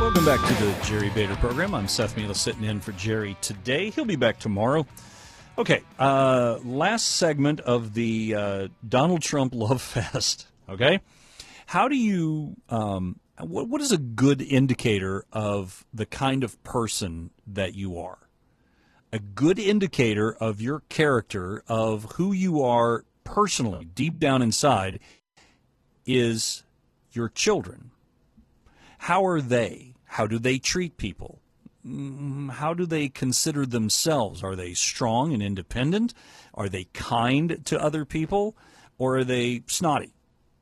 Welcome back to the Jerry Bader program. I'm Seth Mila sitting in for Jerry today. He'll be back tomorrow. Okay, last segment of the Donald Trump Love Fest, okay? How do you, what is a good indicator of the kind of person that you are? A good indicator of your character, of who you are personally, deep down inside, is your children. How are they? How do they treat people? How do they consider themselves? Are they strong and independent? Are they kind to other people? Or are they snotty?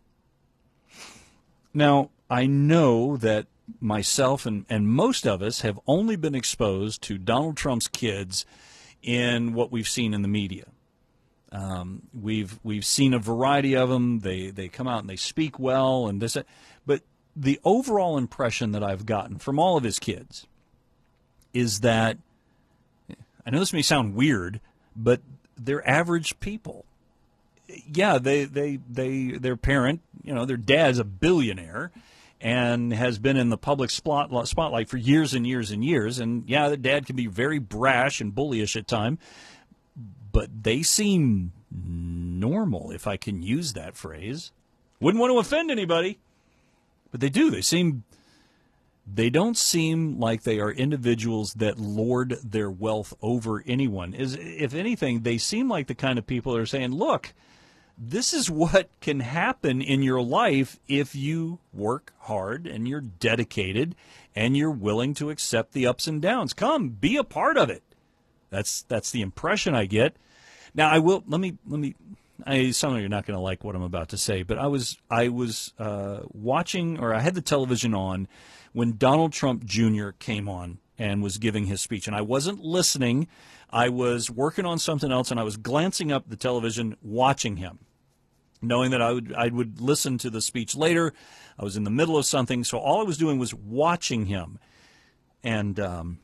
Now, I know that myself and most of us have only been exposed to Donald Trump's kids in what we've seen in the media. We've seen a variety of them. They come out and they speak well and this, but the overall impression that I've gotten from all of his kids is that, I know this may sound weird, but they're average people. Yeah, their parent, their dad's a billionaire and has been in the public spotlight for years and years and years. And yeah, their dad can be very brash and bullyish at times, but they seem normal, if I can use that phrase. Wouldn't want to offend anybody. But they do. They don't seem like they are individuals that lord their wealth over anyone. If anything, they seem like the kind of people that are saying, look, this is what can happen in your life if you work hard and you're dedicated and you're willing to accept the ups and downs. Come, be a part of it. That's the impression I get. Now, I will, let me. Some of you are not going to like what I'm about to say, but I was watching, or I had the television on when Donald Trump Jr. came on and was giving his speech. And I wasn't listening. I was working on something else, and I was glancing up the television, watching him, knowing that I would listen to the speech later. I was in the middle of something, so all I was doing was watching him. And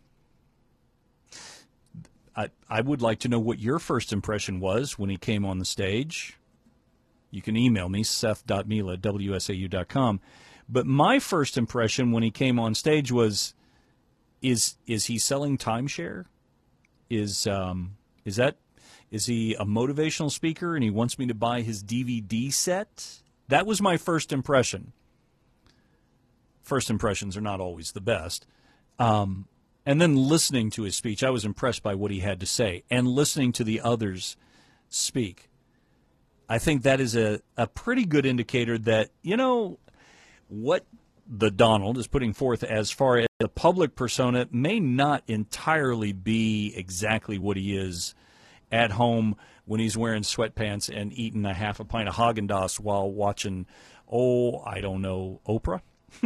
I would like to know what your first impression was when he came on the stage. You can email me, seth.mila@wsau.com. But my first impression when he came on stage was, is he selling timeshare? Is he a motivational speaker and he wants me to buy his DVD set? That was my first impression. First impressions are not always the best. And then listening to his speech, I was impressed by what he had to say. And listening to the others speak, I think that is a pretty good indicator that, what the Donald is putting forth as far as the public persona may not entirely be exactly what he is at home when he's wearing sweatpants and eating a half a pint of Haagen-Dazs while watching, I don't know, Oprah?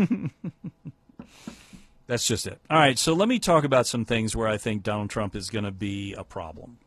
That's just it. All right, so let me talk about some things where I think Donald Trump is going to be a problem.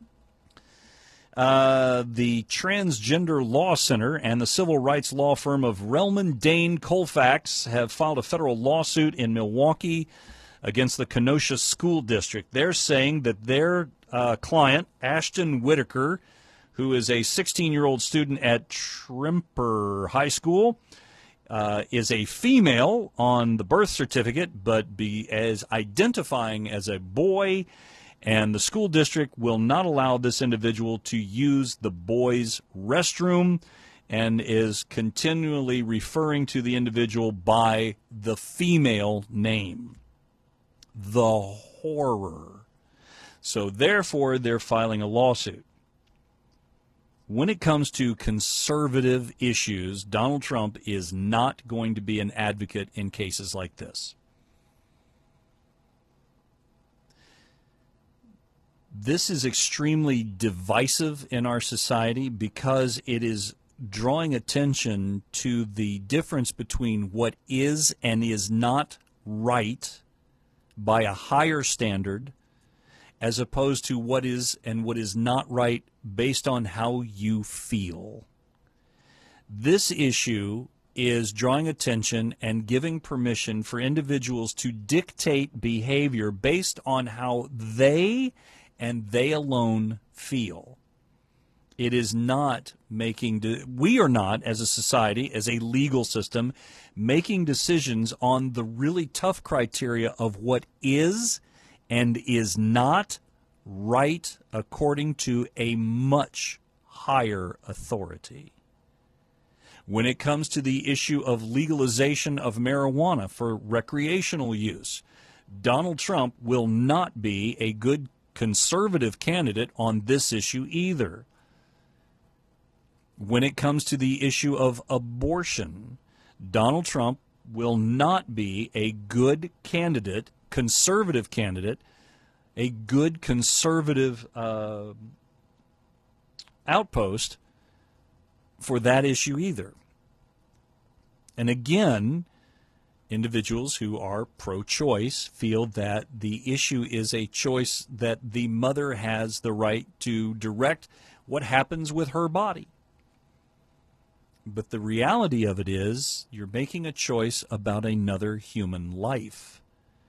The Transgender Law Center and the civil rights law firm of Relman Dane Colfax have filed a federal lawsuit in Milwaukee against the Kenosha School District. They're saying that their client, Ashton Whitaker, who is a 16-year-old student at Trimper High School, is a female on the birth certificate, but as identifying as a boy, and the school district will not allow this individual to use the boys' restroom and is continually referring to the individual by the female name. The horror. So therefore, they're filing a lawsuit. When it comes to conservative issues, Donald Trump is not going to be an advocate in cases like this. This is extremely divisive in our society because it is drawing attention to the difference between what is and is not right by a higher standard, as opposed to what is and what is not right based on how you feel. This issue is drawing attention and giving permission for individuals to dictate behavior based on how they and they alone feel. It is not we are not, as a society, as a legal system, making decisions on the really tough criteria of what is and is not right according to a much higher authority. When it comes to the issue of legalization of marijuana for recreational use, Donald Trump will not be a good conservative candidate on this issue either. When it comes to the issue of abortion, Donald Trump will not be a good candidate, conservative candidate, a good conservative outpost for that issue either. And again, individuals who are pro-choice feel that the issue is a choice that the mother has the right to direct what happens with her body. But the reality of it is you're making a choice about another human life.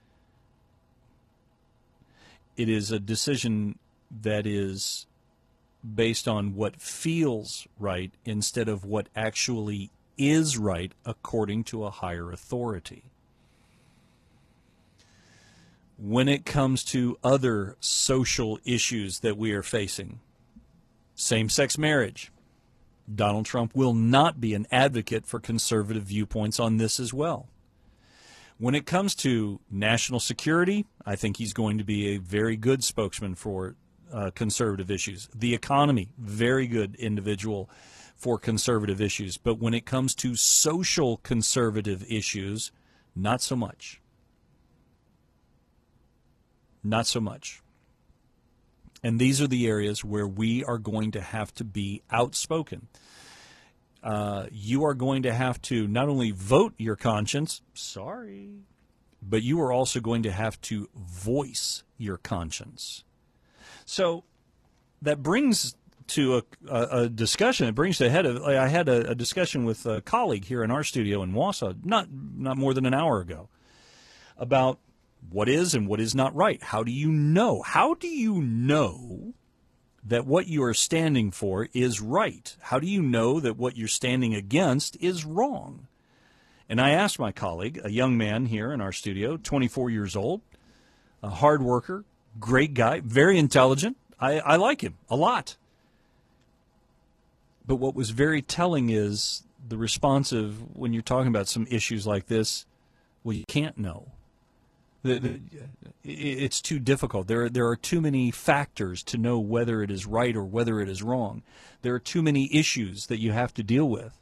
It is a decision that is based on what feels right instead of what actually is right according to a higher authority. When it comes to other social issues that we are facing, same-sex marriage, Donald Trump will not be an advocate for conservative viewpoints on this as well. When it comes to national security, I think he's going to be a very good spokesman for conservative issues. The economy, very good individual for conservative issues. But when it comes to social conservative issues, not so much. Not so much. And these are the areas where we are going to have to be outspoken. You are going to have to not only vote your conscience, but you are also going to have to voice your conscience. So that brings to a discussion. It brings to a head of, I had a discussion with a colleague here in our studio in Wausau, not more than an hour ago, about what is and what is not right. How do you know? How do you know that what you are standing for is right? How do you know that what you're standing against is wrong? And I asked my colleague, a young man here in our studio, 24 years old, a hard worker, great guy, very intelligent. I like him a lot. But what was very telling is the response of, when you're talking about some issues like this, well, you can't know. It's too difficult. There are too many factors to know whether it is right or whether it is wrong. There are too many issues that you have to deal with.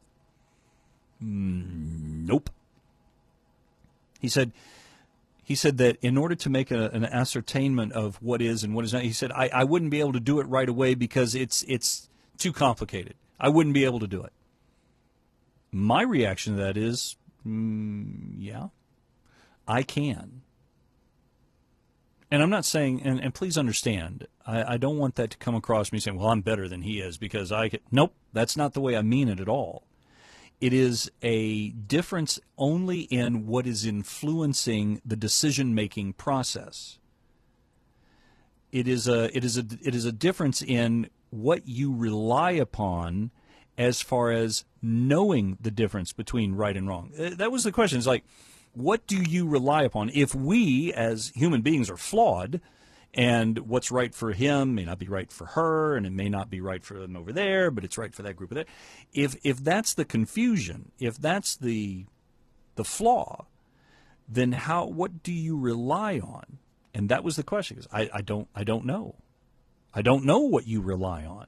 Nope. He said that in order to make an ascertainment of what is and what is not, he said, I wouldn't be able to do it right away because it's too complicated. I wouldn't be able to do it. My reaction to that is, yeah, I can. And I'm not saying, and please understand, I don't want that to come across me saying, well, I'm better than he is because I can. Nope, that's not the way I mean it at all. It is a difference only in what is influencing the decision-making process. It is a difference in what you rely upon as far as knowing the difference between right and wrong. That was the question. It's like, what do you rely upon? If we as human beings are flawed, and what's right for him may not be right for her, and it may not be right for them over there, but it's right for that group of there. If that's the confusion, if that's the flaw, then what do you rely on? And that was the question. Because I don't know. I don't know what you rely on.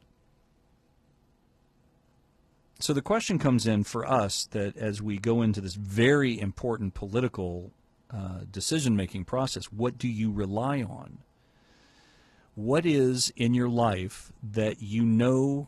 So the question comes in for us that as we go into this very important political decision-making process, what do you rely on? What is in your life that you know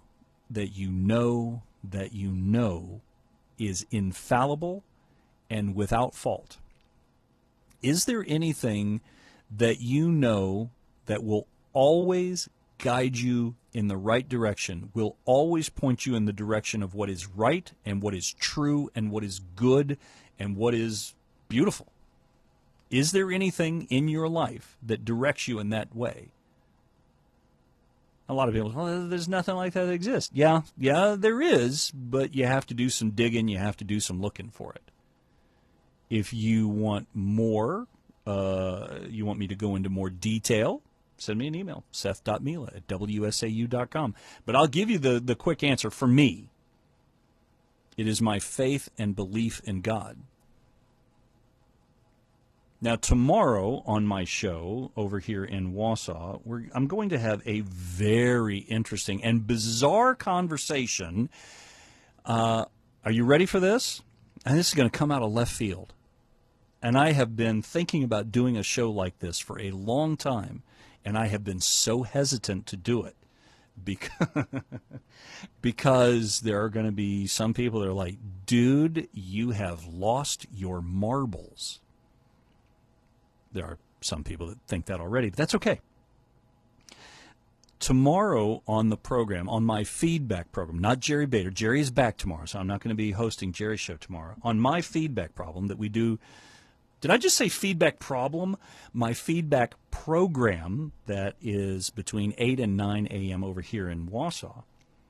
is infallible and without fault? Is there anything that you know that will always guide you in the right direction, will always point you in the direction of what is right and what is true and what is good and what is beautiful? Is there anything in your life that directs you in that way? A lot of people, well, there's nothing like that exists. Yeah, there is, but you have to do some digging. You have to do some looking for it. If you want more, you want me to go into more detail, send me an email, seth.mila@wsau.com. But I'll give you the quick answer. For me, it is my faith and belief in God. Now, tomorrow on my show over here in Wausau, I'm going to have a very interesting and bizarre conversation. Are you ready for this? And this is going to come out of left field. And I have been thinking about doing a show like this for a long time, and I have been so hesitant to do it because there are going to be some people that are like, dude, you have lost your marbles. There are some people that think that already, but that's okay. Tomorrow on the program, on my feedback program, not Jerry Bader. Jerry is back tomorrow, so I'm not going to be hosting Jerry's show tomorrow. On my feedback problem that we do, did I just say feedback problem? My feedback program that is between 8 and 9 a.m. over here in Wausau,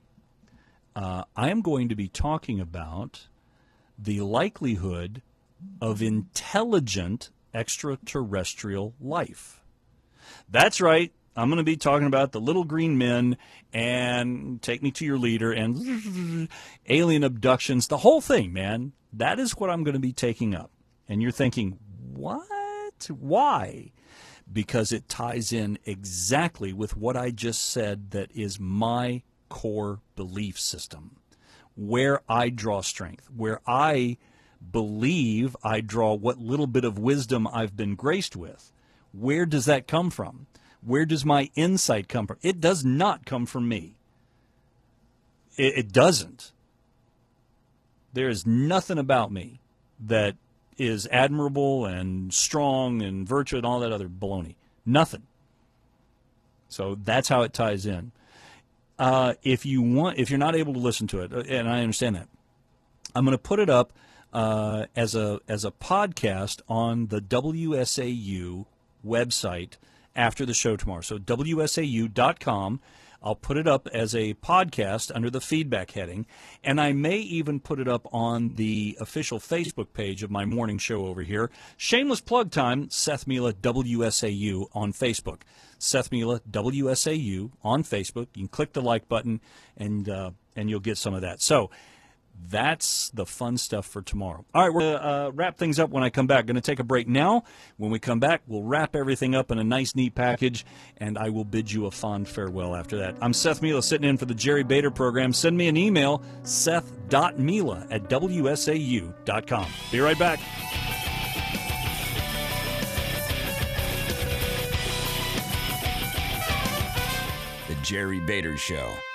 I am going to be talking about the likelihood of intelligent extraterrestrial life. That's right. I'm going to be talking about the little green men and Take Me to Your Leader and alien abductions, the whole thing, man. That is what I'm going to be taking up. And you're thinking, what? Why? Because it ties in exactly with what I just said that is my core belief system, where I draw strength, where I believe I draw what little bit of wisdom I've been graced with. Where does that come from? Where does my insight come from? It does not come from me. It doesn't. There is nothing about me that is admirable and strong and virtue and all that other baloney. Nothing. So that's how it ties in. If you're not able to listen to it, and I understand that, I'm going to put it up as a podcast on the WSAU website after the show tomorrow. So WSAU.com. I'll put it up as a podcast under the feedback heading, and I may even put it up on the official Facebook page of my morning show over here. Shameless plug time, Seth Mila WSAU on Facebook. Seth Mila WSAU on Facebook. You can click the like button, and you'll get some of that. So that's the fun stuff for tomorrow. All right, we're going to wrap things up when I come back. Going to take a break now. When we come back, we'll wrap everything up in a nice, neat package, and I will bid you a fond farewell after that. I'm Seth Mila, sitting in for the Jerry Bader program. Send me an email, seth.mila@wsau.com. Be right back. The Jerry Bader Show.